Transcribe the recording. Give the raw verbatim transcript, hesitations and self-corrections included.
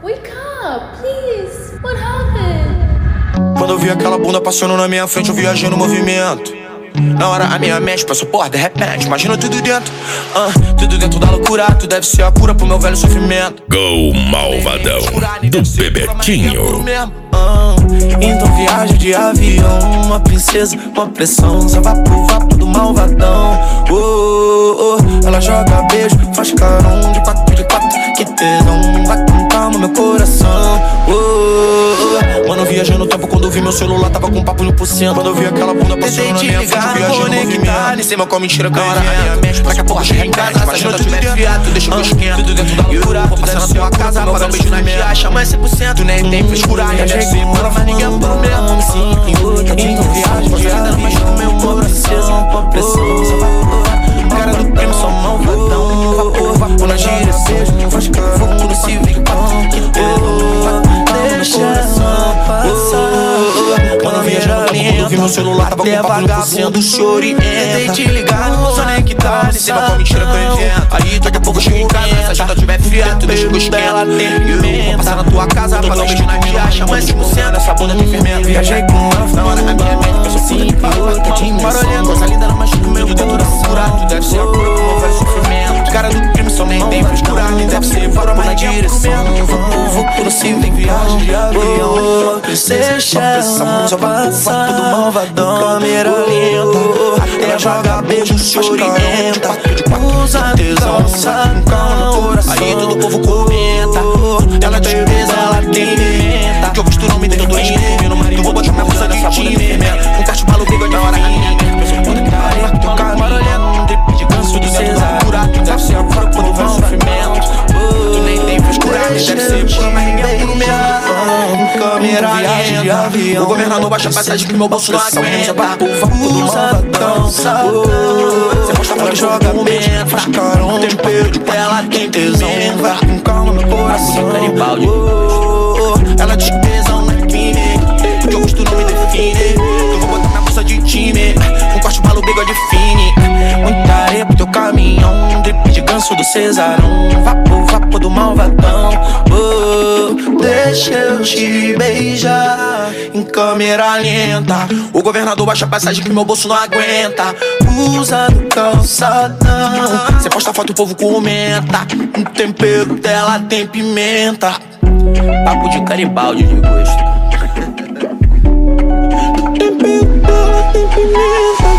Wake up, please. What happened? Quando eu vi aquela bunda passando na minha frente, eu viajei no movimento. Na hora a minha mente passou por de repente. Imagina tudo dentro, uh, tudo dentro da loucura. Tu deve ser a cura pro meu velho sofrimento. Go Malvadão do Bebetinho. Então viagem de avião, uma princesa, uma pressão. Só vá pro vapo do malvadão. Oh, oh, ela joga beijo, faz carão de quatro de quatro. Que tesão, vai com calma meu coração. Oh, oh, mano, viajei no tempo quando eu vi meu celular tava com papo mil por cento. Quando eu vi aquela bunda passando na minha frente, viajei no movimento. Nem sei mal qual mentira que eu invento. Daqui a pouco eu chego em casa, se a agenda tiver fiado, deixa eu esquento. Tudo dentro da loucura, vou passar na tua casa, pagar um beijo na minha chama é cem por cento, nem tem frescura. E a gente se mora, mas ninguém é pro mesmo. Sim, em outra, então viagem de avião, mas com meu amor, princesa, uma pressão. Só vai por cara do crime, só malvadão. Vapor, vapor na gíria, beijo, faz cara, fogo no civil, que deixa ela passar. Quando viaja quando eu vi meu celular tava com papo mil por cento. Chore, tentei te ligar, não sou nem que tá. Nem sei mais qual mentira que eu invento. Aí daqui a pouco eu chego em casa, se a agenda tiver fiado, tu deixa que eu esquento. Eu vou passar na tua casa, pagar um beijo na tia, chama cem por cento, essa bunda tem fermento. Viajei com ela, na hora na minha mente, pensou sim, que outra dimensão. Coisa linda, mas com meu dentro da cura. Tu deve ser a cura pro meu velho sofrimento. Cara do crime só nem tem frescura, nem deve ser para na direção. Vou, vou por cima, tem viagem de avião. Deixa ela passar do malvadão. Câmera lenta, ela joga beijo, choro e entra. Usa tesão, sacão. Aí todo o povo comenta. Ela tem beleza, ela tem pimenta. Que eu visto não me deu dois crimes no marido. Vou botar minha bolsa nessa bunda de fermento. Um corte maluco na hora da minha. Pessoa toda que tá aí, teu caminho olhando. Um drip de ganso do César. Tu deve ser a cura quando vai sofrimento. Tu nem tem frescura, deve ser pura, mas ninguém é puro mesmo. Câmera viagem de avião. O governador baixa a passagem que meu bolso não aguenta. O vapo do malvadão. Cê posta foto, joga mente, faz carão, tempero de ela tem tesão. Vai com calma meu coração. Ela diz que tesão não é crime, porque o rosto não me define. Eu vou botar minha bolsa de time, um corte maluco, bigode fine. Muita areia pro teu caminhão, um drip de ganso do Cesarão. Vapo, vapo do malvadão. Oh, deixa eu te beijar em câmera lenta. O governador baixa a passagem que meu bolso não aguenta. Usa do calçadão. Cê posta foto, o povo comenta. Um tempero dela tem pimenta. Papo de caribaldi de gosto. O tempero dela tem pimenta.